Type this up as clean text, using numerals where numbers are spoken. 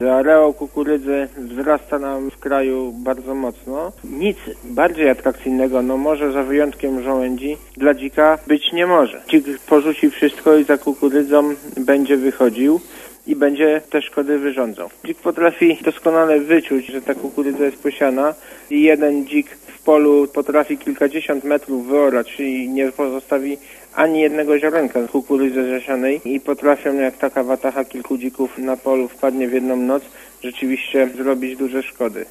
Areał kukurydzy wzrasta nam w kraju bardzo mocno. Nic bardziej atrakcyjnego, może za wyjątkiem żołędzi, dla dzika być nie może. Dzik porzuci wszystko i za kukurydzą będzie wychodził i będzie te szkody wyrządzał. Dzik potrafi doskonale wyczuć, że ta kukurydza jest posiana i jeden dzik w polu potrafi kilkadziesiąt metrów wyorać i nie pozostawi ani jednego ziarenka kukurydzy zasianej i potrafią, jak taka wataha kilku dzików na polu wpadnie w jedną noc, rzeczywiście zrobić duże szkody.